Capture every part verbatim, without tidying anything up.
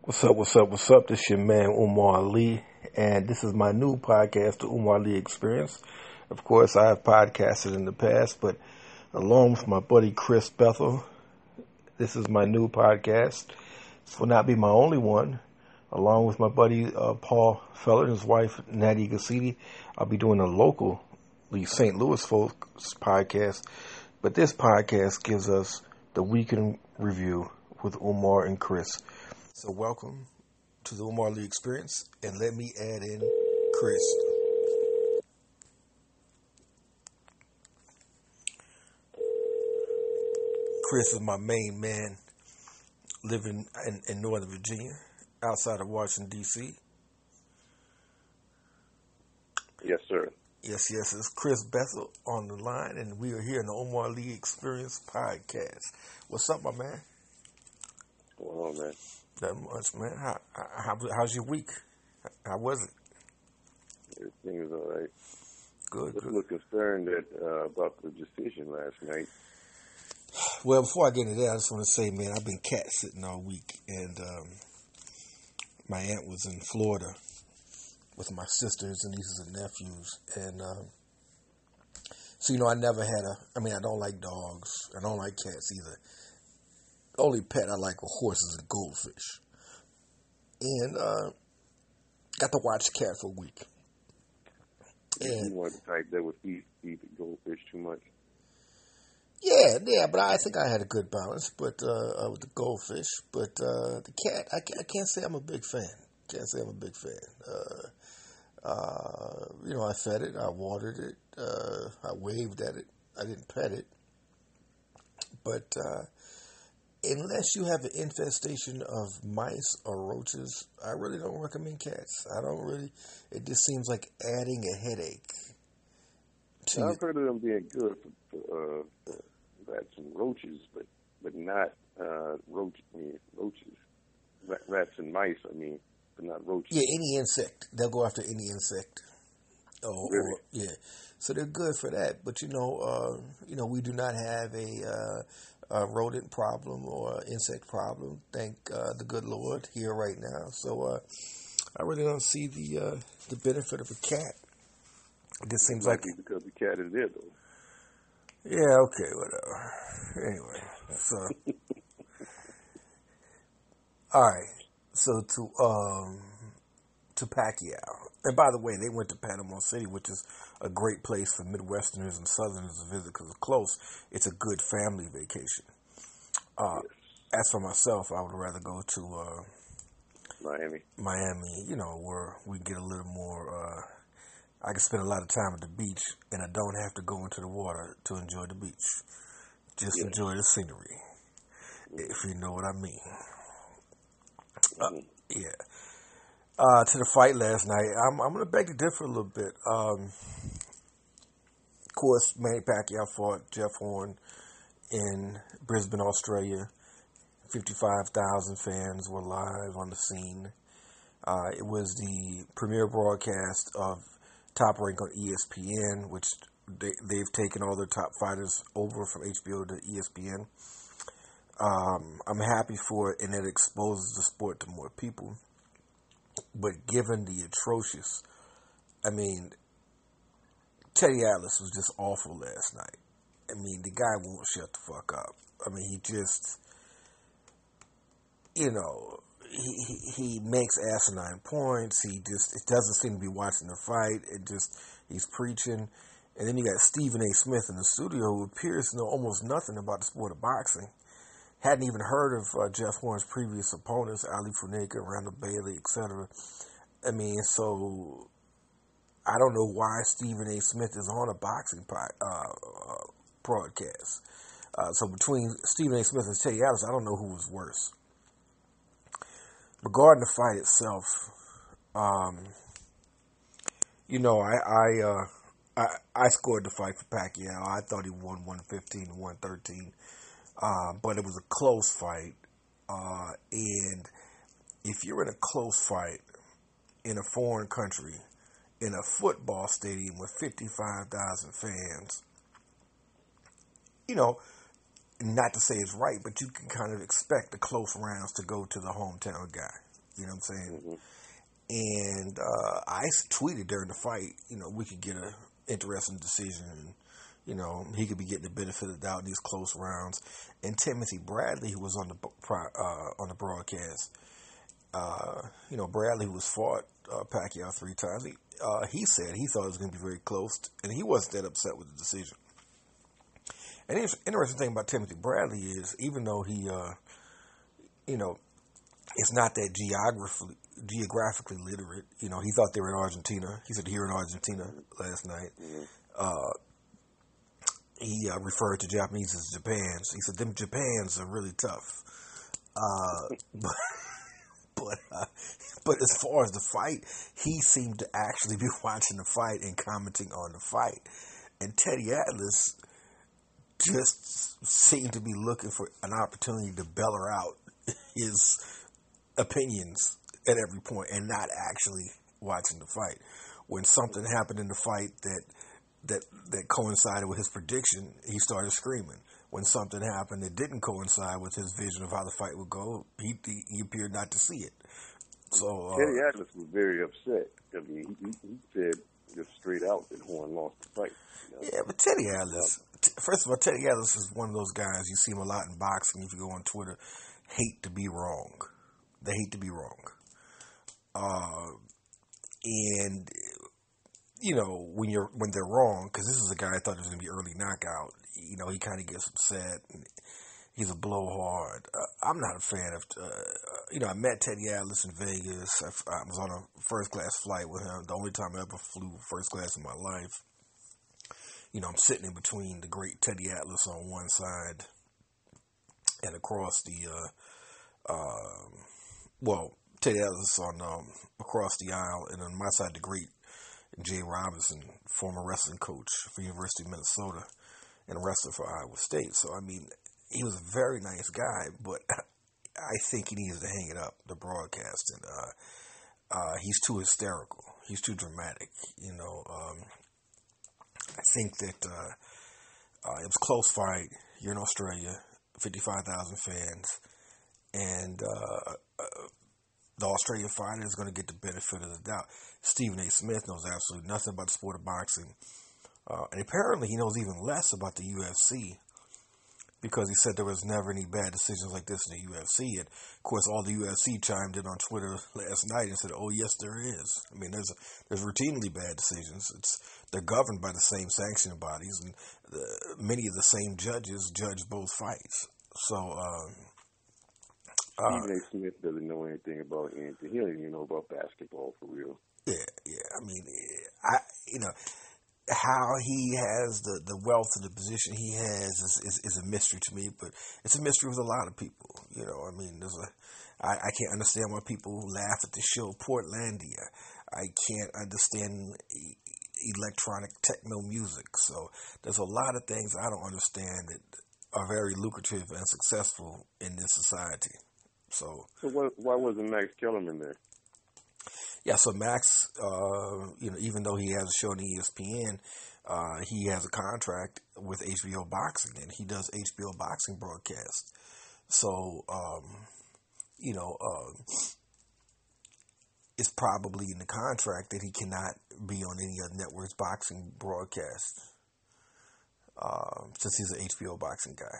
What's up, what's up, what's up? This is your man Umar Ali, and this is my new podcast, the Umar Ali Experience. Of course, I have podcasted in the past, but along with my buddy Chris Bethel, this is my new podcast. This will not be my only one. Along with my buddy uh, Paul Feller and his wife Natty Gassidi, I'll be doing a local Saint Louis folks podcast. But this podcast gives us the weekend review with Umar and Chris. So welcome to the Umar Ali Experience, and let me add in Chris. Chris is my main man living in, in Northern Virginia, outside of Washington, D C Yes, sir. Yes, yes, it's Chris Bethel on the line, and we are here in the Umar Ali Experience podcast. What's up, my man? What's going on, man? That much, man. How, how how's your week? How was it? Everything was all right. Good, Just good. a little concerned that uh, about the decision last night. Well, before I get into that, I just want to say, man, I've been cat sitting all week, and um, my aunt was in Florida with my sisters and nieces and nephews, and um, so you know, I never had a. I mean, I don't like dogs. I don't like cats either. The only pet I like are horses and goldfish, and uh, got to watch cat for a week. And you weren't the type that would feed, feed the goldfish too much. Yeah, yeah, but I think I had a good balance, but uh, uh, with the goldfish. But uh, the cat, I can't, I can't say I'm a big fan. Can't say I'm a big fan. Uh, uh, you know, I fed it, I watered it, uh, I waved at it. I didn't pet it. But uh, unless you have an infestation of mice or roaches, I really don't recommend cats. I don't really. It just seems like adding a headache. To I've heard of them being good for, for, uh, for rats and roaches, but but not uh, roach, I mean, roaches. Rat, rats and mice, I mean, but not roaches. Yeah, any insect. They'll go after any insect. Oh, Really? or, yeah. So they're good for that. But you know, uh, you know, we do not have a, uh, a rodent problem or insect problem. Thank uh, the good Lord here right now. So uh, I really don't see the uh, the benefit of a cat. It just seems It might like be because the cat is there, though. yeah, okay, whatever. Anyway, so all right. So to um to Pacquiao. And by the way, they went to Panama City, which is a great place for Midwesterners and Southerners to visit because it's close. It's a good family vacation. Uh, Yes. As for myself, I would rather go to uh, Miami. Miami, you know, where we get a little more, uh, I can spend a lot of time at the beach, and I don't have to go into the water to enjoy the beach. Just Yes. enjoy the scenery, if you know what I mean. Uh, Mhm. yeah. Uh, to the fight last night, I'm, I'm going to beg to differ a little bit. Um, of course, Manny Pacquiao fought Jeff Horn in Brisbane, Australia. fifty-five thousand fans were live on the scene. Uh, it was the premiere broadcast of Top Rank on E S P N, which they, they've taken all their top fighters over from H B O to E S P N. Um, I'm happy for it, and it exposes the sport to more people. But given the atrocious, I mean, Teddy Atlas was just awful last night. I mean, the guy won't shut the fuck up. I mean, he just, you know, he, he, he makes asinine points. He just, it doesn't seem to be watching the fight. It just, he's preaching. And then you got Stephen A. Smith in the studio who appears to know almost nothing about the sport of boxing. Hadn't even heard of uh, Jeff Horn's previous opponents, Ali Funeka, Randall Bailey, et cetera. I mean, so I don't know why Stephen A. Smith is on a boxing pod, uh, uh, broadcast. Uh, so between Stephen A. Smith and Teddy Atlas, I don't know who was worse. Regarding the fight itself, um, you know, I I, uh, I I scored the fight for Pacquiao. I thought he won one fifteen to one thirteen. Uh, but it was a close fight. Uh, and if you're in a close fight in a foreign country, in a football stadium with fifty-five thousand fans, you know, not to say it's right, but you can kind of expect the close rounds to go to the hometown guy. You know what I'm saying? Mm-hmm. And uh, I tweeted during the fight, you know, we could get a interesting decision. And, you know, he could be getting the benefit of the doubt in these close rounds. And Timothy Bradley, who was on the uh, on the broadcast, uh, you know, Bradley, who was fought uh, Pacquiao three times, he, uh, he said he thought it was going to be very close, and he wasn't that upset with the decision. And the interesting thing about Timothy Bradley is, even though he, uh, you know, is not that geographically geographically literate, you know, he thought they were in Argentina. He said here in Argentina last night. Mm-hmm. Uh, he uh, referred to Japanese as Japans. He said them Japans are really tough. Uh, but but uh, but as far as the fight, he seemed to actually be watching the fight and commenting on the fight. And Teddy Atlas just seemed to be looking for an opportunity to beller out his opinions at every point and not actually watching the fight. When something happened in the fight that that that coincided with his prediction, he started screaming. When something happened that didn't coincide with his vision of how the fight would go, he he, he appeared not to see it. So uh, Teddy Atlas was very upset. I mean, he, he said just straight out that Horn lost the fight. You know? Yeah, but Teddy Atlas, t- first of all, Teddy Atlas is one of those guys, you see him a lot in boxing, if you go on Twitter, hate to be wrong. They hate to be wrong. Uh, and, you know, when you're when they're wrong, because this is a guy I thought it was going to be early knockout, you know, he kind of gets upset. And he's a blowhard. Uh, I'm not a fan of, uh, you know, I met Teddy Atlas in Vegas. I, I was on a first-class flight with him, the only time I ever flew first class in my life. You know, I'm sitting in between the great Teddy Atlas on one side and across the, uh, uh, well, Teddy Atlas on um, across the aisle, and on my side, the great Jay Robinson, former wrestling coach for University of Minnesota and a wrestler for Iowa State. So, I mean, he was a very nice guy, but I think he needs to hang it up, the broadcast. And uh, uh, he's too hysterical. He's too dramatic, you know. Um, I think that uh, uh, it was a close fight. You're in Australia, fifty-five thousand fans, and uh, uh, the Australian fighter is going to get the benefit of the doubt. Stephen A. Smith knows absolutely nothing about the sport of boxing, uh, and apparently he knows even less about the U F C, because he said there was never any bad decisions like this in the U F C. And, of course, all the U F C chimed in on Twitter last night and said, oh, yes, there is. I mean, there's there's routinely bad decisions. It's They're governed by the same sanctioning bodies, and the, many of the same judges judge both fights. So, um, uh, Stephen A. Smith doesn't know anything about anything. He doesn't even know about basketball, for real. Yeah, yeah. I mean, I you know... how he has the, the wealth and the position he has is, is, is a mystery to me, but it's a mystery with a lot of people. You know, I mean, there's a, I, I can't understand why people laugh at the show Portlandia. I can't understand e- electronic techno music. So there's a lot of things I don't understand that are very lucrative and successful in this society. So, so what, why wasn't Max Kellerman there? Yeah, so Max, uh, you know, even though he has a show on E S P N, uh, he has a contract with H B O Boxing, and he does H B O Boxing broadcasts. So, um, you know, uh, it's probably in the contract that he cannot be on any other network's boxing broadcast, uh, since he's an H B O Boxing guy.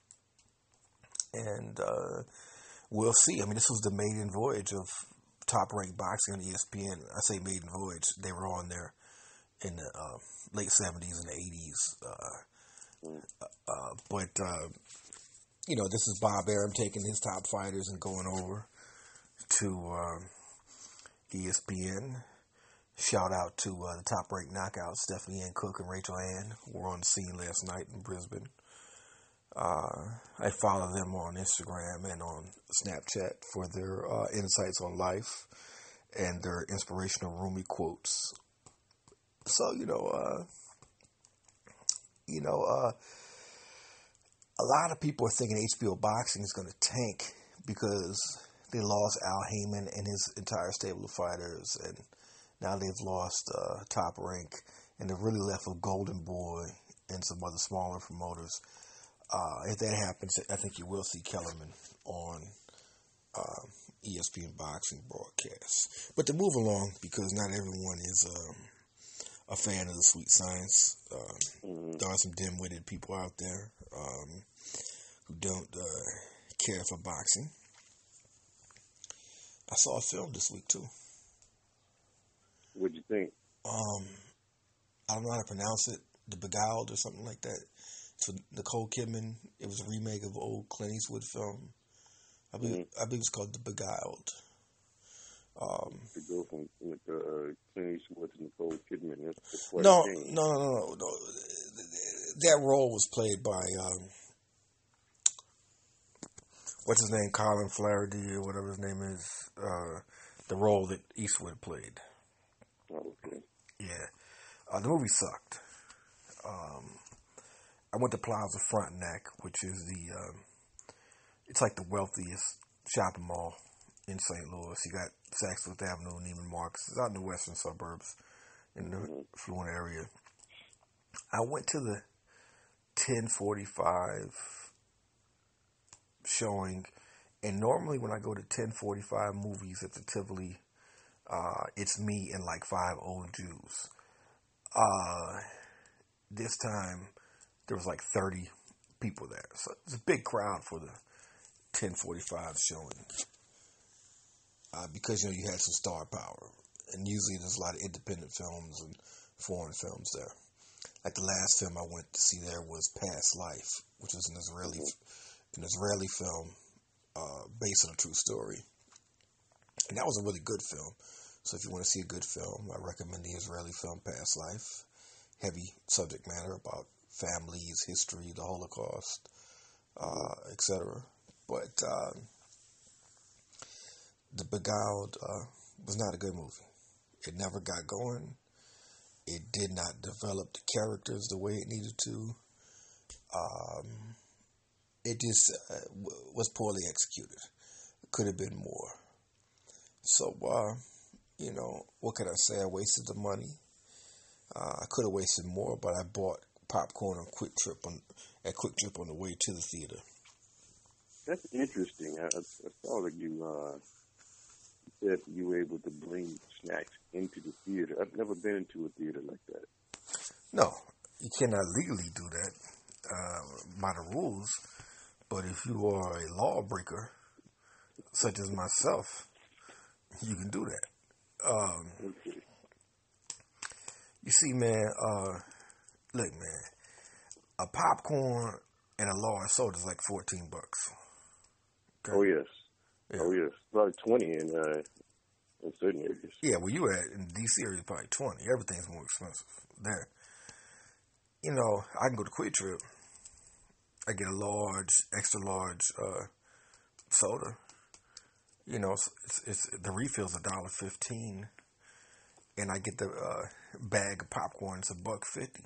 And uh, we'll see. I mean, this was the maiden voyage of Top Rank Boxing on E S P N. I say maiden voyage. They were on there in the uh, late seventies and the eighties. Uh, uh, but, uh, you know, this is Bob Arum taking his top fighters and going over to uh, E S P N. Shout out to uh, the Top Rank Knockouts, Stephanie Ann Cook and Rachel Ann, who were on the scene last night in Brisbane. Uh, I follow them on Instagram and on Snapchat for their uh, insights on life and their inspirational Rumi quotes. So, you know, uh, you know, uh, a lot of people are thinking H B O Boxing is going to tank because they lost Al Heyman and his entire stable of fighters, and now they've lost uh, Top Rank, and they're really left with Golden Boy and some other smaller promoters. Uh, if that happens, I think you will see Kellerman on uh, E S P N boxing broadcast. But to move along, because not everyone is um, a fan of the sweet science. Uh, mm-hmm. There are some dim-witted people out there um, who don't uh, care for boxing. I saw a film this week too. What'd you think? Um, I don't know how to pronounce it. The Beguiled or something like that. It's with Nicole Kidman. It was a remake of an old Clint Eastwood film. I believe, mm-hmm. I believe it's called The Beguiled. Um, to go from with uh, Clint Eastwood to Nicole Kidman. That's, that's quite no, a change. no, no, no, no. That role was played by um, what's his name, Colin Flaherty or whatever his name is. Uh, the role that Eastwood played. Oh, okay. Yeah, uh, the movie sucked. Um, I went to Plaza Frontenac, which is the um, it's like the wealthiest shopping mall in Saint Louis. You got Saks Fifth Avenue, Neiman Marcus. It's out in the western suburbs, in the mm-hmm. affluent area. I went to the ten forty-five showing, and normally when I go to ten forty-five movies at the Tivoli, uh, it's me and like five old Jews. Uh, this time, there was like thirty people there. So it's a big crowd for the ten forty-five showing. Uh, because, you know, you had some star power. And usually there's a lot of independent films and foreign films there. Like the last film I went to see there was Past Life, which was an Israeli an Israeli film uh, based on a true story. And that was a really good film. So if you want to see a good film, I recommend the Israeli film Past Life. Heavy subject matter about families, history, the Holocaust, uh, et cetera. But uh, The Beguiled uh, was not a good movie. It never got going. It did not develop the characters the way it needed to. Um, it just uh, w- was poorly executed. It could have been more. So, uh, you know, what can I say? I wasted the money. Uh, I could have wasted more, but I bought popcorn on Quick Trip on at Quick Trip on the way to the theater. That's interesting. I, I saw that you uh, said you were able to bring snacks into the theater. I've never been into a theater like that. No, you cannot legally do that uh, by the rules. But if you are a lawbreaker, such as myself, you can do that. Um, Okay. You see, man, uh, look, man, a popcorn and a large soda is like fourteen bucks. Okay? Oh, yes. Yeah. Oh, yes. Probably twenty in, uh, in certain areas. Yeah, where you at in D C area, probably twenty. Everything's more expensive there. You know, I can go to Quick Trip. I get a large, extra large uh, soda. You know, it's, it's, it's the refill's a dollar fifteen, and I get the uh, bag of popcorn. It's a buck fifty.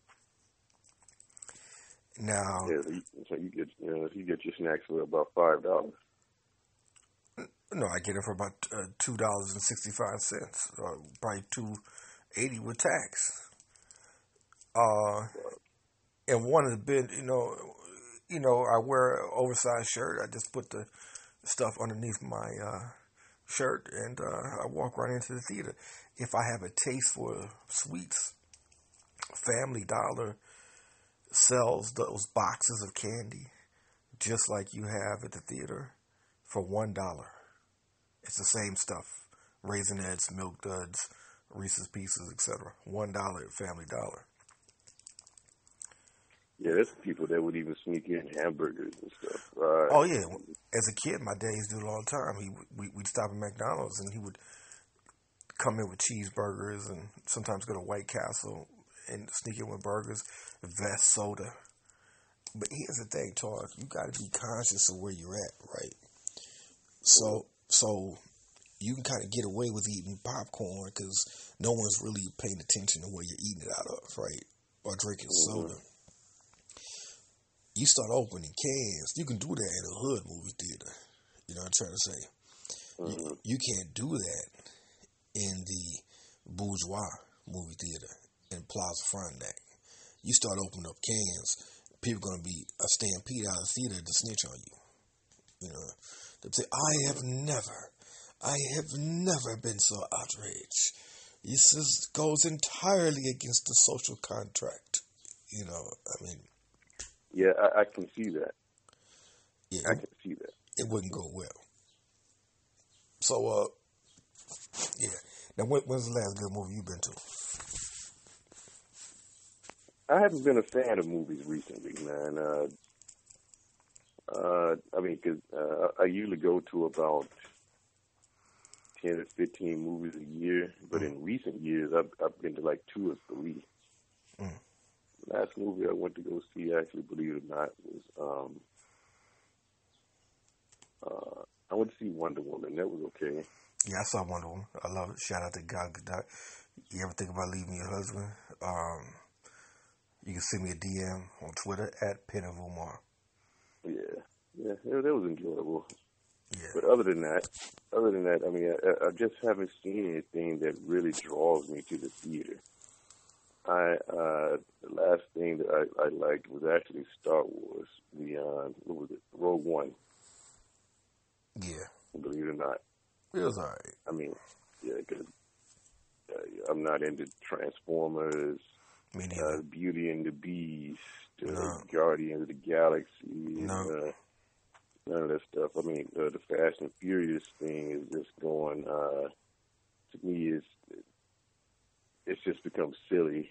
Now, yeah, so you, so you get you know you get your snacks for about five dollars. No, I get it for about uh, two dollars and sixty five cents, or probably two eighty with tax. Uh, and one of the big, you know, you know, I wear an oversized shirt. I just put the stuff underneath my uh, shirt, and uh, I walk right into the theater. If I have a taste for sweets, Family Dollar sells those boxes of candy just like you have at the theater for one dollar. It's the same stuff: Raisinets, Milk Duds, Reese's Pieces, et cetera. One dollar at Family Dollar. Yeah, there's people that would even sneak in hamburgers and stuff. Right. Oh yeah, as a kid, my dad used to do it all the time. He we, we'd stop at McDonald's and he would come in with cheeseburgers and sometimes go to White Castle and sneak in with burgers, Vest soda. But here's the thing, Tark, you got to be conscious of where you're at, right? So so you can kind of get away with eating popcorn because no one's really paying attention to where you're eating it out of, right? Or drinking Mm-hmm. soda. You start opening cans, you can do that in a hood movie theater. You know what I'm trying to say? Mm-hmm. You, you can't do that in the bourgeois movie theater in Plaza Frontenac. You start opening up cans, people going to be a stampede out of the theater to snitch on you. You know, They'll say, I have never, I have never been so outraged. This is, goes entirely against the social contract. You know, I mean. Yeah, I, I can see that. Yeah, I it, can see that. It wouldn't go well. So, uh, yeah. Now, when, when's the last good movie you've been to? I haven't been a fan of movies recently, man. Uh, uh, I mean, cause uh, I usually go to about ten or fifteen movies a year, but mm. in recent years, I've, I've been to like two or three. Mm. The last movie I went to go see, actually, believe it or not, was um, uh, I went to see Wonder Woman. That was okay. Yeah, I saw Wonder Woman. I love it. Shout out to Gal Gadot. You ever think about leaving your husband? Um, you can send me a D M on Twitter at Penn of Umar. Yeah, yeah, that was enjoyable. Yeah. But other than that, other than that, I mean, I, I just haven't seen anything that really draws me to the theater. I uh, the last thing that I, I liked was actually Star Wars. The uh, what was it? Rogue One. Yeah. Believe it or not. It was alright. I mean, yeah, because uh, I'm not into Transformers, Me neither. Uh, Beauty and the Beast, uh, no. Guardians of the Galaxy. No. Uh, none of that stuff. I mean, uh, the Fast and Furious thing is just going. Uh, to me, it's it's just become silly.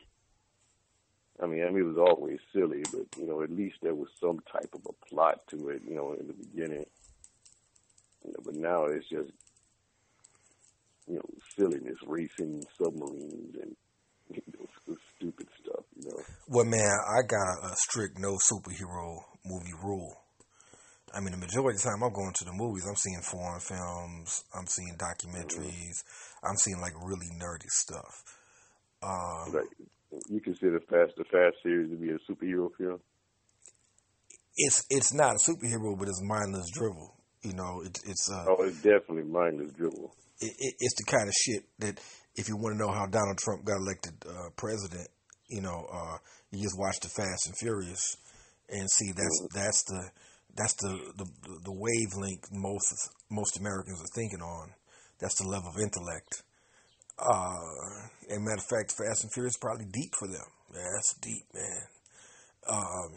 I mean, I mean, it was always silly, but you know, at least there was some type of a plot to it. You know, in the beginning. You know, but now it's just, you know, silliness, racing submarines and you know, stupid stuff, you know. Well, man, I got a, a strict no superhero movie rule. I mean, the majority of the time I'm going to the movies, I'm seeing foreign films, I'm seeing documentaries, mm-hmm. I'm seeing like really nerdy stuff. Um, right. You consider Fast the Fast series to be a superhero film? It's it's not a superhero, but it's mindless drivel. You know, it, it's uh, oh, it's definitely mindless dribble. It, it, it's the kind of shit that if you want to know how Donald Trump got elected uh, president, you know, uh, you just watch the Fast and Furious and see that's mm-hmm. that's the that's the, the the wavelength most most Americans are thinking on. That's the level of intellect. Uh, and matter of fact, Fast and Furious is probably deep for them. Yeah, that's deep, man. Um,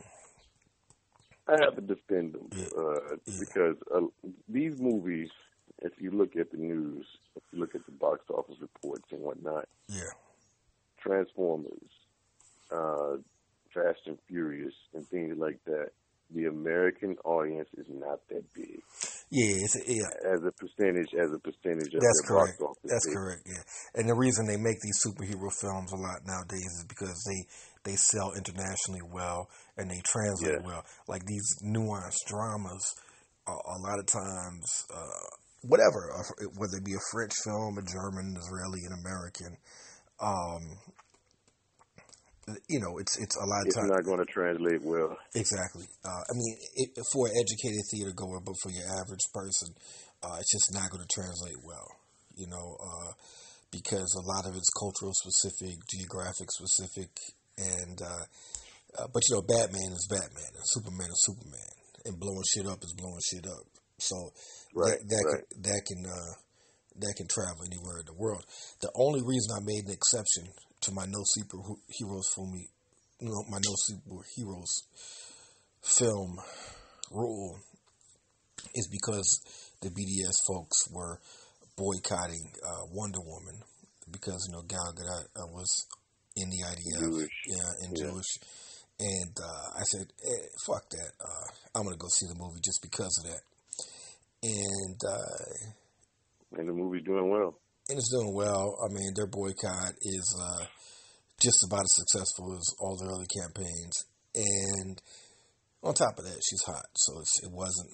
I have to defend them yeah, uh, yeah. because uh, these movies, if you look at the news, if you look at the box office reports and whatnot, yeah, Transformers, uh, Fast and Furious, and things like that, the American audience is not that big. Yeah, it's, yeah. As a percentage, as a percentage of That's their correct. box office. That's correct. Yeah, and the reason they make these superhero films a lot nowadays is because they they sell internationally well and they translate yeah. well. Like these nuanced dramas, uh, a lot of times, uh, whatever, uh, whether it be a French film, a German, Israeli, an American. Um, You know, it's it's a lot of it's times. It's not going to translate well. Exactly. Uh, I mean, it, for an educated theater goer, but for your average person, uh, it's just not going to translate well. You know, uh, because a lot of it's cultural specific, geographic specific, and uh, uh, but you know, Batman is Batman, and Superman is Superman, and blowing shit up is blowing shit up. So right, that that right. can, that can uh, that can travel anywhere in the world. The only reason I made an exception to my no superheroes for me, you know, my no superheroes film rule is because the B D S folks were boycotting uh, Wonder Woman because you know Gal Gadot uh, was in the I D F, Jewish. yeah, and yeah. Jewish, and uh, I said, eh, "Fuck that! Uh, I'm gonna go see the movie just because of that." And uh, and the movie's doing well. And it's doing well. I mean, their boycott is uh, just about as successful as all their other campaigns. And on top of that, she's hot. So it's, it wasn't,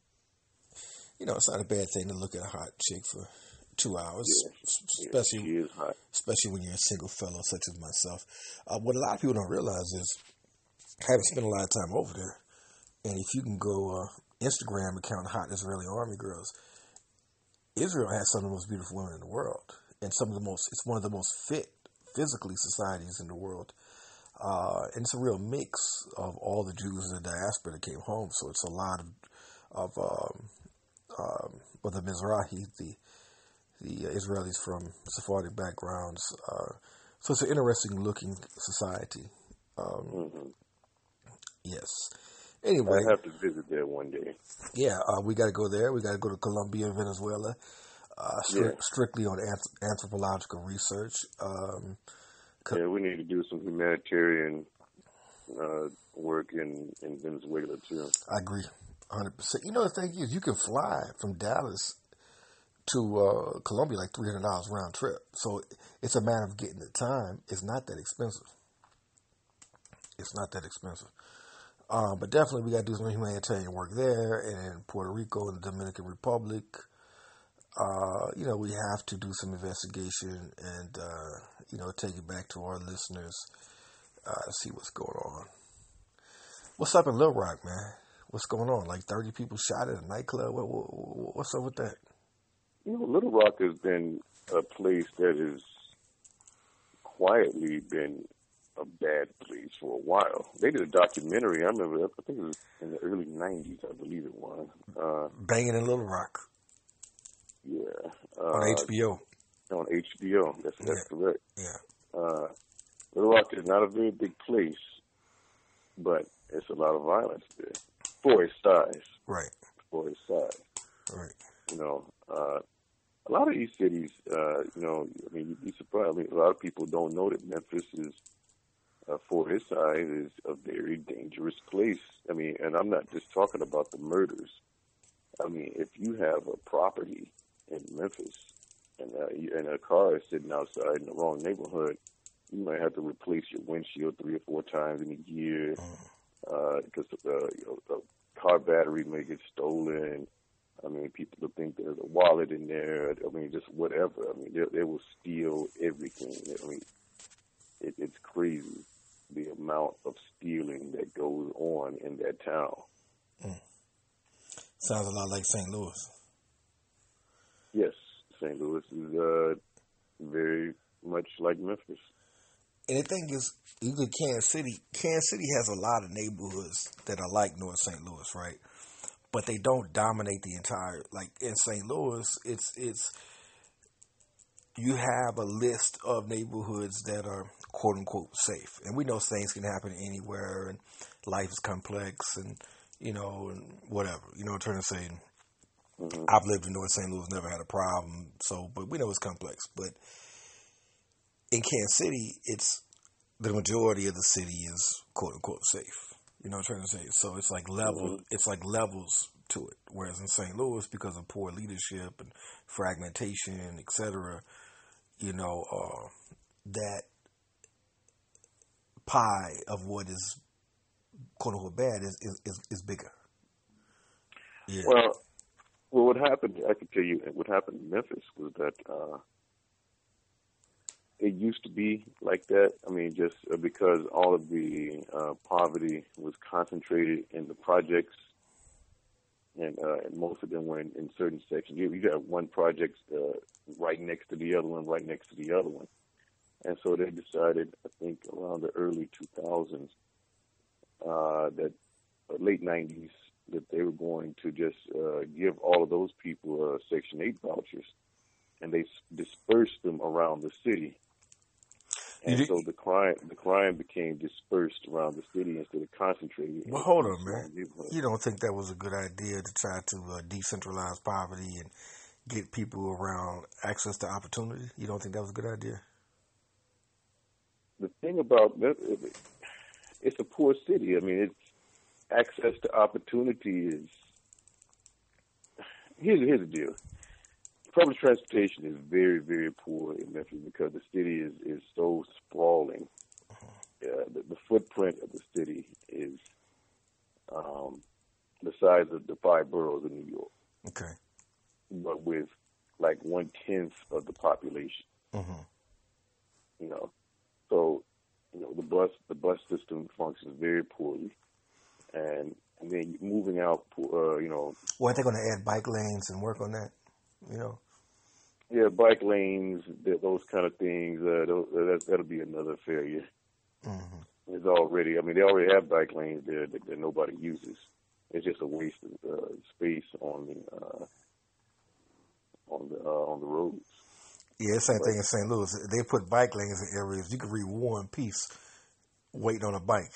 you know, it's not a bad thing to look at a hot chick for two hours. Yeah. Especially, yeah, she is hot. Especially when you're a single fellow such as myself. Uh, what a lot of people don't realize is, having spent a lot of time over there, and if you can go uh, Instagram account Hot Israeli Army Girls, Israel has some of the most beautiful women in the world, and some of the most. It's one of the most fit physically societies in the world, uh, and it's a real mix of all the Jews in the diaspora that came home. So it's a lot of of um, um, or the Mizrahi, the the Israelis from Sephardic backgrounds. Uh, so it's an interesting looking society. Um, Mm-hmm. yes. Anyway, I have to visit there one day. yeah, uh, we got to go there. We got to go to Colombia and Venezuela, uh, stri- Yeah. strictly on anth- anthropological research. Um, co- Yeah, we need to do some humanitarian uh, work in, in Venezuela too. I agree, one hundred percent. You know, the thing is, you can fly from Dallas to uh, Colombia like three hundred dollars round trip. So it's a matter of getting the time. It's not that expensive. It's not that expensive. Um, but definitely we got to do some humanitarian work there, and in Puerto Rico and the Dominican Republic. Uh, you know, we have to do some investigation and, uh, you know, take it back to our listeners, uh, see what's going on. What's up in Little Rock, man? What's going on? Like thirty people shot at a nightclub? What, what, what's up with that? You know, Little Rock has been a place that has quietly been a bad place for a while. They did a documentary. I remember, I think it was in the early nineties, I believe it was. Uh, Banging in Little Rock. Yeah. Uh, on H B O. On H B O. That's, that's yeah. correct. Yeah. Uh, Little Rock is not a very big place, but it's a lot of violence there for its size. Right. For its size. Right. You know, uh, a lot of these cities, uh, you know, I mean, you'd be surprised. I mean, a lot of people don't know that Memphis is, uh, for its size, is a very dangerous place. I mean, and I'm not just talking about the murders. I mean, if you have a property in Memphis and, uh, you, and a car is sitting outside in the wrong neighborhood, you might have to replace your windshield three or four times in a year because uh, uh, you know, the car battery may get stolen. I mean, people will think there's a wallet in there. I mean, just whatever. I mean, they, they will steal everything. I mean, it, it's crazy the amount of stealing that goes on in that town. Mm. Sounds a lot like Saint Louis. Yes, Saint Louis is uh, very much like Memphis. And the thing is, you look at Kansas City. Kansas City has a lot of neighborhoods that are like North Saint Louis, right? But they don't dominate the entire. Like in Saint Louis, it's it's you have a list of neighborhoods that are quote unquote safe, and we know things can happen anywhere, and life is complex, and you know, and whatever. You know, what I'm trying to say. Mm-hmm. I've lived in North Saint Louis, never had a problem. So, but we know it's complex. But in Kansas City, it's the majority of the city is quote unquote safe. You know what I'm trying to say? So it's like level, mm-hmm. it's like levels to it. Whereas in Saint Louis, because of poor leadership and fragmentation, et cetera, you know, uh, that pie of what is quote unquote bad is is, is, is bigger. Yeah. Well, well, what happened? I can tell you what happened in Memphis was that uh, it used to be like that. I mean, just because all of the uh, poverty was concentrated in the projects, and, uh, and most of them were in, in certain sections. You, you got one project uh, right next to the other one, right next to the other one. And so they decided, I think around the early two thousands, uh, that uh, late nineties, that they were going to just uh, give all of those people uh, Section eight vouchers, and they s- dispersed them around the city. And did, so the crime the crime became dispersed around the city instead of concentrated. Well, hold on, man. You don't think that was a good idea to try to uh, decentralize poverty and get people around access to opportunity? You don't think that was a good idea? The thing about it's a poor city. I mean, it's access to opportunity is here's here's the deal. Public transportation is very, very poor in Memphis because the city is, is so sprawling. Uh, the, the footprint of the city is um, the size of the five boroughs of New York. Okay. But with like one tenth of the population. Mm-hmm. You know, so you know the bus the bus system functions very poorly, and and then moving out, uh, you know. Well, are they going to add bike lanes and work on that? You know. Yeah, bike lanes, those kind of things. Uh, that, that'll be another failure. Mm-hmm. It's already. I mean, they already have bike lanes there that, that nobody uses. it's just a waste of uh, space on the uh, on the uh, on the roads. Yeah, same But thing in Saint Louis. They put bike lanes in areas you can read War and Peace waiting on a bike.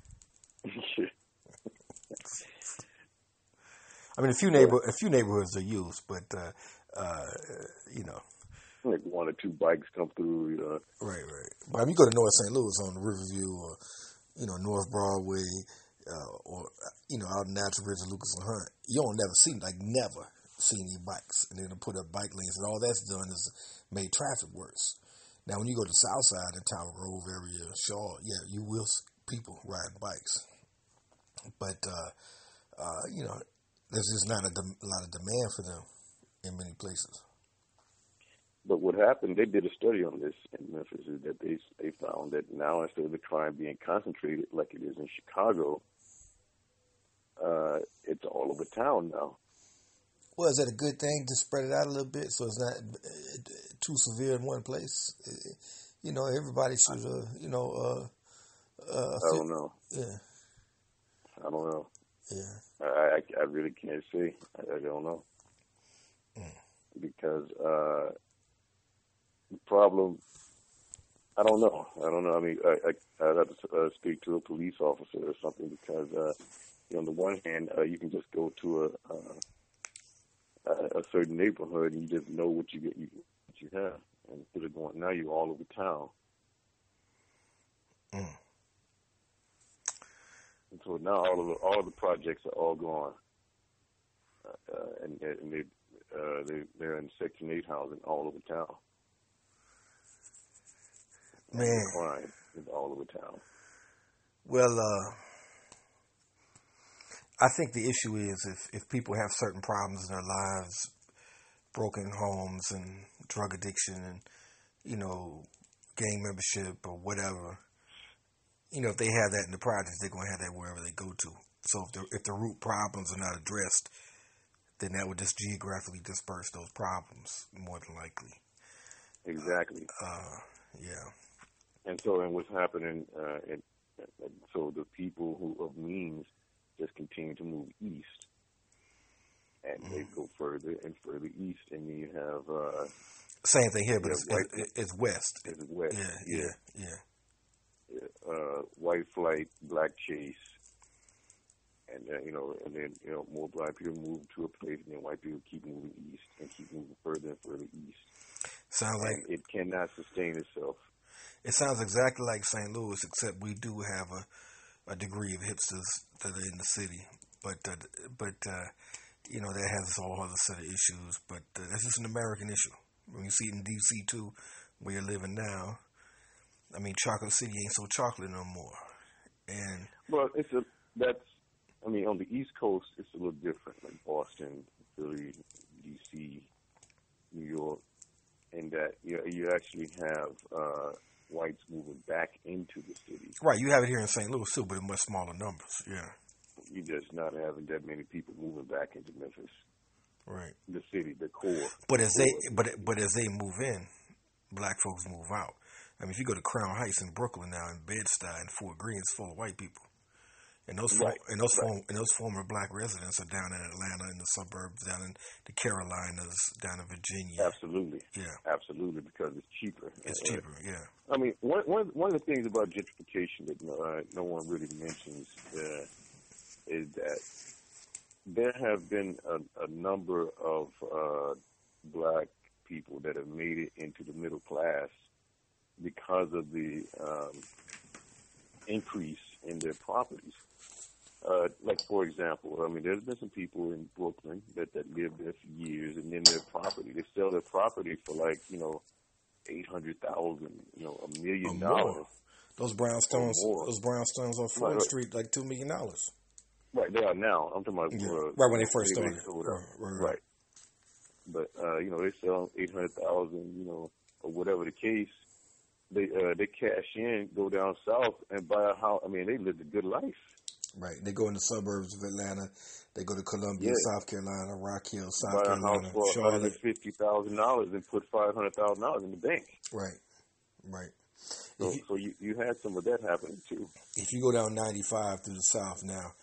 I mean, a few neighbor, a few neighborhoods are used, but uh, uh, you know, like one or two bikes come through. You know. Right, right. But I mean, you go to North Saint Louis on Riverview, or you know, North Broadway, uh, or you know, out in Natural Bridge and Lucas and Hunt. You don't never see, like, never see any bikes, and then to put up bike lanes, and all that's done is made traffic worse. Now, when you go to the South Side in Tower Grove area, Shaw, yeah, you will see people riding bikes, but uh, uh, you know. There's just not a, de- a lot of demand for them in many places. But what happened, they did a study on this in Memphis, is that they they found that now instead of the crime being concentrated like it is in Chicago, uh, it's all over town now. Well, is that a good thing to spread it out a little bit so it's not uh, too severe in one place? Uh, you know, everybody should, uh, you know, uh, uh, I don't know. Yeah. I don't know. Yeah. I, I, I really can't say. I, I don't know. Mm. Because uh, the problem, I don't know. I don't know. I mean, I, I, I'd have to uh, speak to a police officer or something because, uh, you know, on the one hand, uh, you can just go to a, uh, a certain neighborhood and you just know what you get, you, what you have. And instead of going, now you're all over town. Mm. And so now all of the, all of the projects are all gone, uh, uh, and, and they uh, they they're in Section Eight housing all over town. Man, and the crime is all over town. Well, uh, I think the issue is if if people have certain problems in their lives, broken homes and drug addiction, and you know, gang membership or whatever. You know, if they have that in the projects, they're going to have that wherever they go to. So if the, if the root problems are not addressed, then that would just geographically disperse those problems more than likely. Exactly. Uh, yeah. And so, and what's happening, uh, and, and so the people who of means just continue to move east, and mm-hmm. they go further and further east, and then you have uh, same thing here, but it's, white, it's, it's west. It's west. Yeah, yeah, yeah. yeah. Uh, white flight, black chase, and uh, you know, and then you know, more black people move to a place, and then white people keep moving east and keep moving further and further east. Sounds and like it cannot sustain itself. It sounds exactly like Saint Louis, except we do have a, a degree of hipsters that are in the city, but uh, but uh, you know that has all other set of issues. But uh, that's just an American issue. When you see it in D C too, where you're living now. I mean, Chocolate City ain't so chocolate no more. And well, it's a that's. I mean, on the East Coast, it's a little different, like Boston, Philly, D C, New York, in that you you actually have uh, whites moving back into the city. Right, you have it here in Saint Louis too, but in much smaller numbers. Yeah, you're just not having that many people moving back into Memphis. Right, the city, the core. But as core. they but but as they move in, black folks move out. I mean, if you go to Crown Heights in Brooklyn now, in Bed-Stuy, and Fort Greene, it's full of white people. And those right. and those right. form, and those former black residents are down in Atlanta, in the suburbs, down in the Carolinas, down in Virginia. Absolutely, yeah, absolutely, because it's cheaper. It's uh, cheaper, yeah. I mean, one one one of the things about gentrification that uh, no one really mentions uh, is that there have been a, a number of uh, black people that have made it into the middle class because of the um, increase in their properties. Uh, like, for example, I mean, there's been some people in Brooklyn that, that lived there for years, and then their property, they sell their property for like, you know, eight hundred thousand, you know, a million dollars. Those brownstones, those brownstones on Floyd right, Street, like two million dollars. Right, they are now. I'm talking about yeah. uh, right when they first started. Right, right, right. But uh, you know, they sell eight hundred thousand, you know, or whatever the case. They uh, they cash in, go down south, and buy a house. I mean, they lived a good life. Right. They go in the suburbs of Atlanta. They go to Columbia, yeah. South Carolina, Rock Hill, South buy Carolina, a house for Charlotte. one hundred fifty thousand dollars and put five hundred thousand dollars in the bank. Right. Right. So, you, so you, you had some of that happening too. If you go down ninety-five through the south now,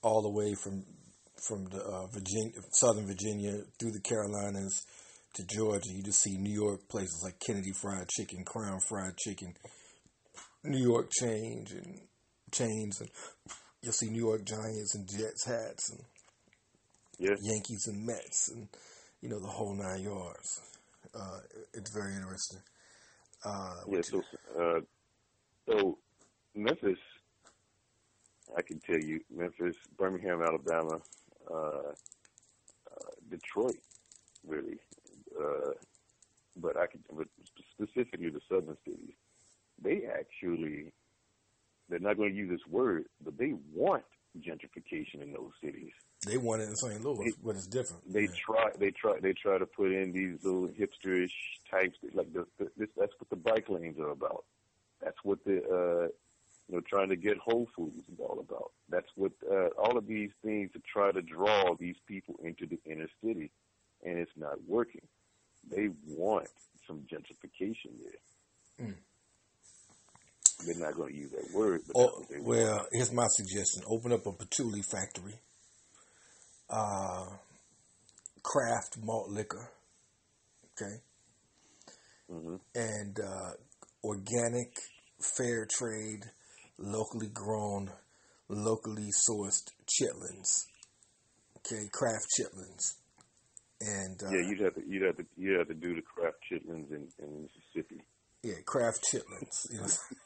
all the way from from the uh, Virginia, Southern Virginia through the Carolinas to Georgia. You just see New York places like Kennedy Fried Chicken, Crown Fried Chicken, New York chains and chains, and you'll see New York Giants and Jets hats, and yeah. Yankees and Mets, and you know the whole nine yards. Uh, it's very interesting. Uh, yeah. So, uh, so Memphis, I can tell you, Memphis, Birmingham, Alabama, uh, uh, Detroit, really. Uh, but I can, but specifically the southern cities, they actually, they're not going to use this word, but they want gentrification in those cities. They want it in Saint Louis, they, but it's different. They yeah. try, they try, they try to put in these little hipsterish types, like the, the, this. That's what the bike lanes are about. That's what the, uh, you know, trying to get Whole Foods is all about. That's what uh, all of these things to try to draw these people into the inner city, and it's not working. They want some gentrification there. Mm. They're not going to use that word. But oh, well, want. Here's my suggestion: open up a patchouli factory, uh, craft malt liquor, okay, mm-hmm. and uh, organic, fair trade, locally grown, locally sourced chitlins, okay, craft chitlins. And uh, yeah, you'd have to you'd have to you'd have to do the craft chitlins in, in Mississippi. Yeah, craft chitlins. You know,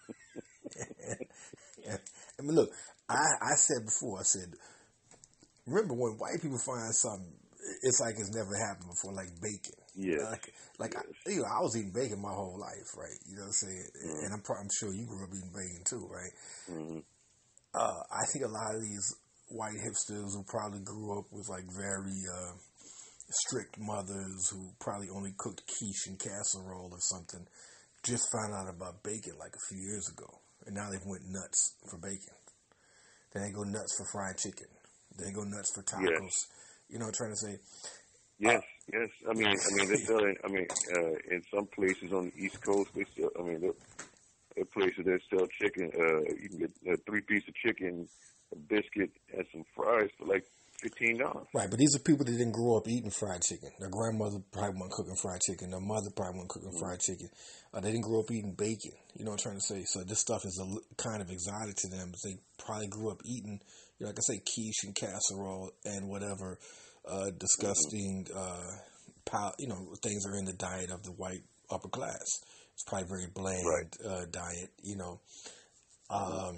yeah. I mean, look, I, I said before. I said, remember when white people find something, it's like it's never happened before, like bacon. Yeah, like like yes. I, you know, I was eating bacon my whole life, right? You know what I'm saying? Mm-hmm. And I'm I'm sure you grew up eating bacon too, right? Mm-hmm. Uh, I think a lot of these white hipsters who probably grew up with like very uh, strict mothers who probably only cooked quiche and casserole or something, just found out about bacon like a few years ago, and now they went nuts for bacon. Then they go nuts for fried chicken. Then they go nuts for tacos. Yes. You know what I'm trying to say? Yes, uh, yes. I mean, I mean, they're selling. I mean, uh, in some places on the East Coast, they sell. I mean, there are places that sell chicken. Uh, you can get a three piece of chicken, a biscuit, and some fries for like fifteen dollars. Right, but these are people that didn't grow up eating fried chicken. Their grandmother probably wasn't cooking fried chicken. Their mother probably wasn't cooking mm-hmm. fried chicken. Uh, they didn't grow up eating bacon. You know what I'm trying to say? So this stuff is a, kind of exotic to them. But they probably grew up eating, you know, like I say, quiche and casserole and whatever uh, disgusting, mm-hmm. uh, pow, you know, things are in the diet of the white upper class. It's probably a very bland right. uh, diet, you know. Um,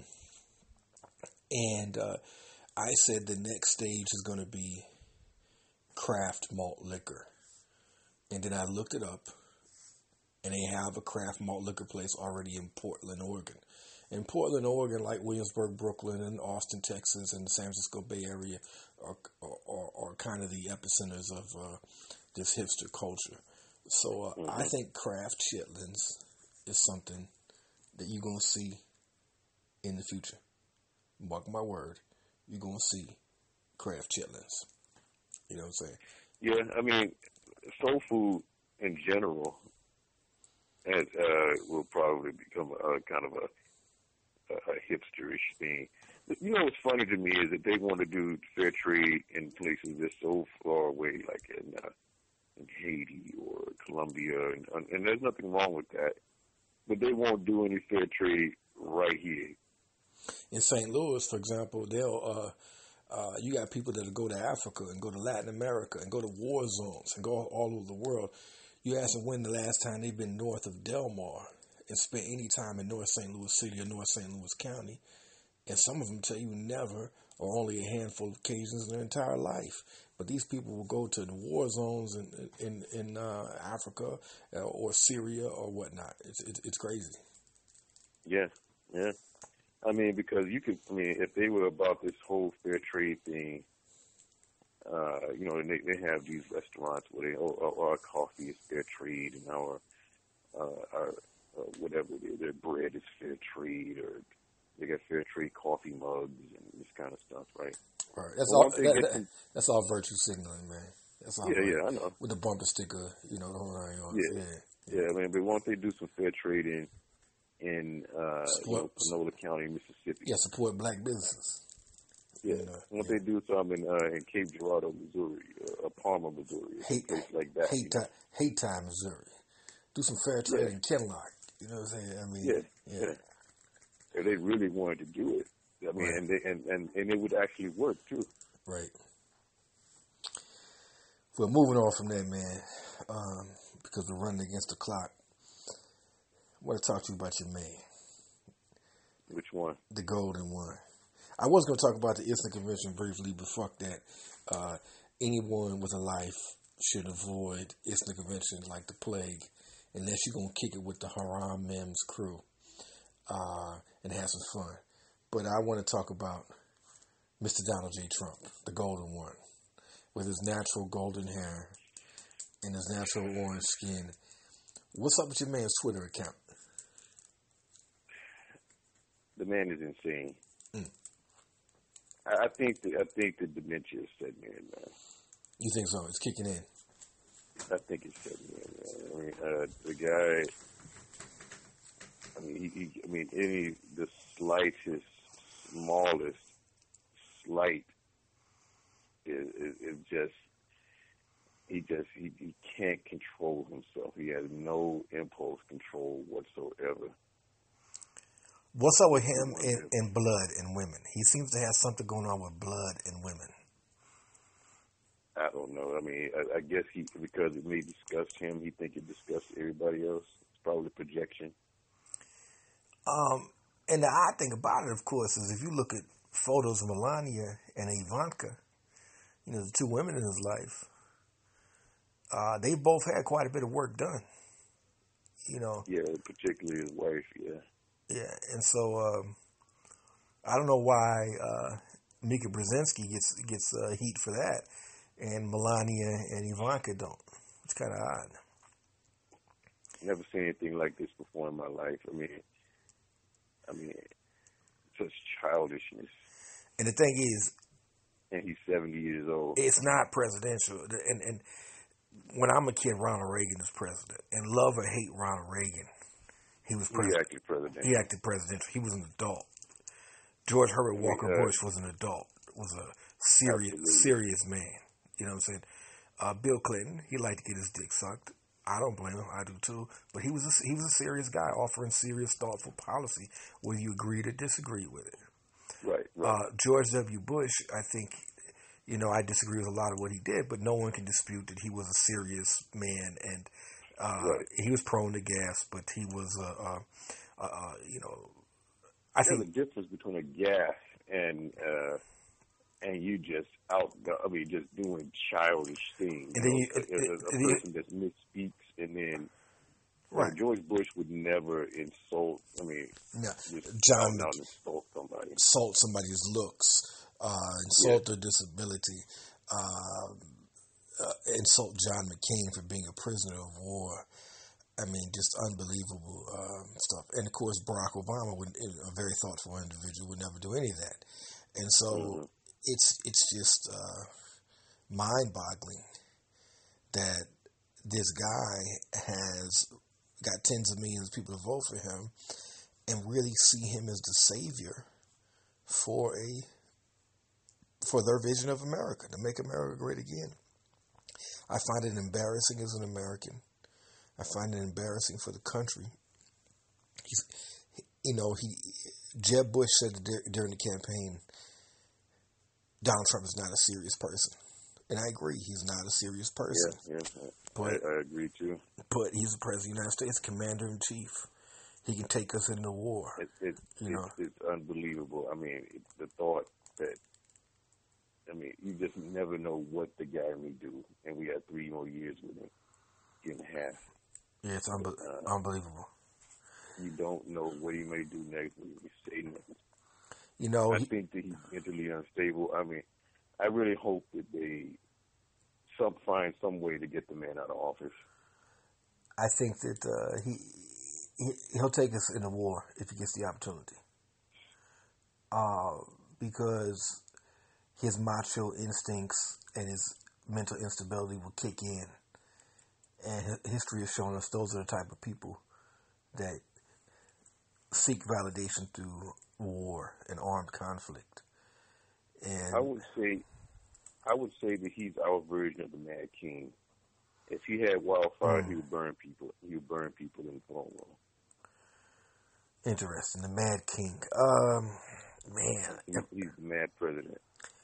and uh, I said the next stage is going to be craft malt liquor. And then I looked it up, and they have a craft malt liquor place already in Portland, Oregon. In Portland, Oregon, like Williamsburg, Brooklyn, and Austin, Texas, and the San Francisco Bay Area are, are, are kind of the epicenters of uh, this hipster culture. So uh, mm-hmm. I think craft chitlins is something that you're going to see in the future. Mark my word. You're going to see craft chitlins. You know what I'm saying? Yeah, I mean, soul food in general and, uh, will probably become a kind of a, a hipsterish thing. But you know what's funny to me is that they want to do fair trade in places that's so far away, like in, uh, in Haiti or Colombia, and, and there's nothing wrong with that. But they won't do any fair trade right here. In Saint Louis, for example, they'll uh, uh, you got people that'll go to Africa and go to Latin America and go to war zones and go all over the world. You ask them when the last time they've been north of Del Mar and spent any time in North Saint Louis City or North Saint Louis County, and some of them tell you never or only a handful of occasions in their entire life. But these people will go to the war zones in in, in uh, Africa or Syria or whatnot. It's, it's it's crazy. Yeah, yeah. I mean, because you could, I mean, if they were about this whole fair trade thing, uh, you know, and they, they have these restaurants where they, oh, oh, our coffee is fair trade and our, uh, our uh, whatever, their, their bread is fair trade, or they got fair trade coffee mugs and this kind of stuff, right? Right. That's all. That, that, some, that's all virtue signaling, man. That's all. Yeah, right. yeah, I know. With the bumper sticker, you know, the whole nine yards. Yeah. Yeah, yeah, yeah. I mean, but won't they do some fair trade in? in uh, support, you know, Panola County, Mississippi. Yeah, support black businesses. Yeah. You know, Once yeah. they do something in, uh, in Cape Girardeau, Missouri, uh, Palmer, Missouri, Hate, place like that. hate, time, hate time, Missouri. Do some fair trade yeah. in Kenlock. You know what I'm saying? I mean, yeah, yeah. yeah. If they really wanted to do it, I mean, Right. and, they, and and and it would actually work too. Right. Well, moving on from that, man, um, because we're running against the clock. I want to talk to you about your man. Which one? The golden one. I was going to talk about the Eastern Convention briefly, but fuck that. Uh, anyone with a life should avoid Eastern Convention like the plague, unless you're going to kick it with the Haram Mims crew uh, and have some fun. But I want to talk about Mister Donald J. Trump, the golden one, with his natural golden hair and his natural orange skin. What's up with your man's Twitter account? The man is insane. Mm. I, I think the I think the dementia is setting in, man. You think so? It's kicking in. I think it's setting in, man. I mean, uh, the guy. I mean, he, he, I mean, any the slightest, smallest slight is, is, is just. He just he, he can't control himself. He has no impulse control whatsoever. What's up with him in, in blood and women? He seems to have something going on with blood and women. I don't know. I mean, I, I guess he because it may disgust him. He think it disgusts everybody else. It's probably projection. Um, and the odd thing about it, of course, is if you look at photos of Melania and Ivanka, you know, the two women in his life, uh, they both had quite a bit of work done. You know. Yeah, particularly his wife. Yeah. Yeah, and so um, I don't know why uh, Mika Brzezinski gets gets uh, heat for that, and Melania and Ivanka don't. It's kind of odd. Never seen anything like this before in my life. I mean, I mean, such childishness. And the thing is, and he's seventy years old. It's not presidential. And and when I'm a kid, Ronald Reagan is president, and love or hate Ronald Reagan. He was president. He acted presidential. He acted presidential. He was an adult. George Herbert Walker uh, Bush was an adult. Was a serious, absolutely. serious man. You know what I'm saying? Uh, Bill Clinton, he liked to get his dick sucked. I don't blame him. I do too. But he was a, he was a serious guy, offering serious, thoughtful policy, whether you agreed or disagreed with it. Right. right. Uh, George W. Bush, I think, you know, I disagree with a lot of what he did, but no one can dispute that he was a serious man and. Uh, right. He was prone to gas, but he was, uh, uh, uh, you know, I There's think a difference between a gas and uh, and you just out. I mean, just doing childish things. And then you you, know, it, a, a, it, a person that misspeaks and then. Right. Like George Bush would never insult. I mean, no. just John out and insult somebody. Insult somebody's looks, uh, insult yeah. their disability. Uh, Uh, insult John McCain for being a prisoner of war. I mean, just unbelievable um, stuff. And of course, Barack Obama, would, a very thoughtful individual, would never do any of that. And so mm-hmm. it's it's just uh, mind-boggling that this guy has got tens of millions of people to vote for him, and really see him as the savior for a for their vision of America, to make America great again. I find it embarrassing as an American. I find it embarrassing for the country. He's, you know, he Jeb Bush said during the campaign, Donald Trump is not a serious person, and I agree, he's not a serious person. Yeah, yeah, but I, I agree too. But he's the president of the United States, commander in chief. He can take us into war. It, it, you it, know, it's unbelievable. I mean, it, the thought that. I mean, you just never know what the guy may do, and we got three more years with him, in half. Yeah, it's unbe- uh, unbelievable. You don't know what he may do next when you say nothing. You know, I he, think that he's mentally unstable. I mean, I really hope that they some find some way to get the man out of office. I think that uh, he, he he'll take us into war if he gets the opportunity. Uh, because. His macho instincts and his mental instability will kick in. And history has shown us those are the type of people that seek validation through war and armed conflict. And I would say, I would say that he's our version of the Mad King. If he had wildfire, mm, he would burn people. He would burn people in Cornwall. interesting. The Mad King. Um, man, He, he's the mad president.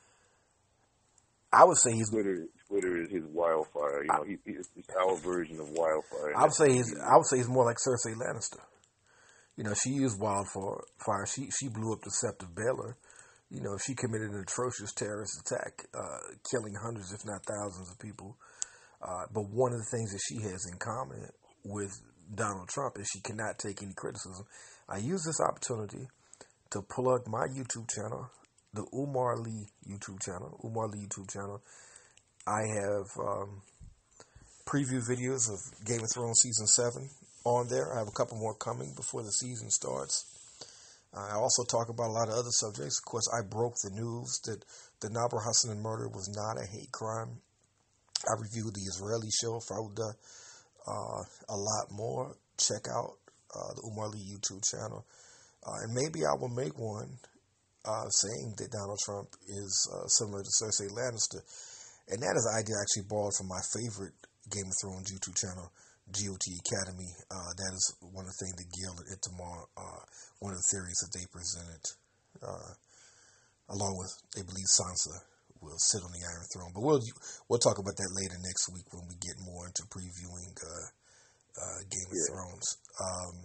I would say he's. Twitter, Twitter is his wildfire. You know, he, he, it's our version of wildfire. I would say he's. I would say he's more like Cersei Lannister. You know, she used wildfire. She she blew up the Sept of Baelor. You know, she committed an atrocious terrorist attack, uh, killing hundreds, if not thousands, of people. Uh, but one of the things that she has in common with Donald Trump is she cannot take any criticism. I use this opportunity to plug my YouTube channel, the Umar Lee YouTube channel. Umar Lee YouTube channel. I have um, preview videos of Game of Thrones Season seven on there. I have a couple more coming before the season starts. I also talk about a lot of other subjects. Of course, I broke the news that the Nabra Hassanin murder was not a hate crime. I reviewed the Israeli show, Fauda, uh, a lot more. Check out uh, the Umar Lee YouTube channel. Uh, and maybe I will make one uh, saying that Donald Trump is uh, similar to Cersei Lannister. And that is an idea I actually borrowed from my favorite Game of Thrones YouTube channel, G O T Academy. Uh, that is one of the things that Gil and Itamar, uh, one of the theories that they presented, uh, along with, they believe Sansa will sit on the Iron Throne. But we'll we'll talk about that later next week when we get more into previewing uh, uh, Game of Yeah. Thrones. Um,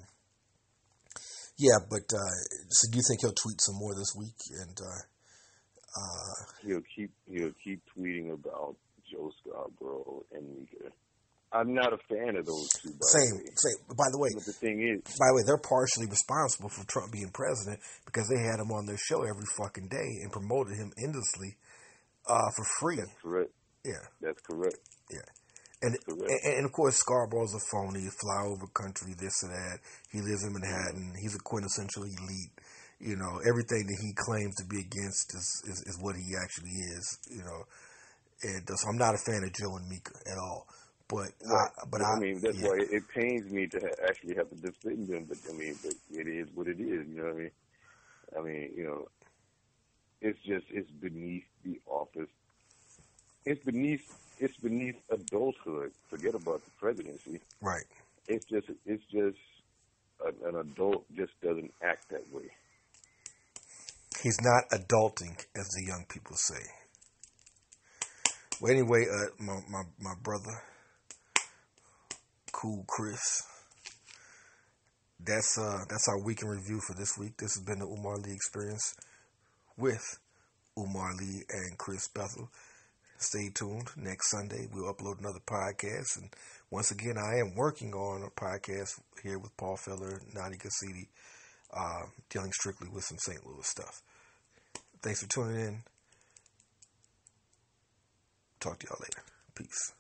yeah, but uh, so do you think he'll tweet some more this week? And uh, uh, He'll keep he'll keep tweeting about Joe Scarborough and Mika. I'm not a fan of those two. By same, the way. same. By the way, But the thing is, by the way, they're partially responsible for Trump being president because they had him on their show every fucking day and promoted him endlessly uh, for free. that's correct. Yeah, That's correct. yeah. And, Correct. and and of course, Scarborough's a phony, flyover country, this or that. He lives in Manhattan. He's a quintessential elite. You know, everything that he claims to be against is, is, is what he actually is. You know, and so I'm not a fan of Joe and Mika at all. But Right. I, but I, I, mean, that's yeah. why it, it pains me to ha- actually have to defend them. But I mean, but it is what it is. You know what I mean? I mean, you know, it's just it's beneath the office. It's beneath it's beneath adulthood. Forget about the presidency. Right. It's just it's just an, an adult just doesn't act that way. He's not adulting, as the young people say. Well, anyway, uh, my, my my brother, Cool Chris. That's uh that's our weekend review for this week. This has been the Umar Lee Experience with Umar Lee and Chris Bethel. Stay tuned. Next Sunday we'll upload another podcast. And once again, I am working on a podcast here with Paul Feller, Nani Cassidi, uh, dealing strictly with some Saint Louis stuff. Thanks for tuning in. Talk to y'all later. Peace.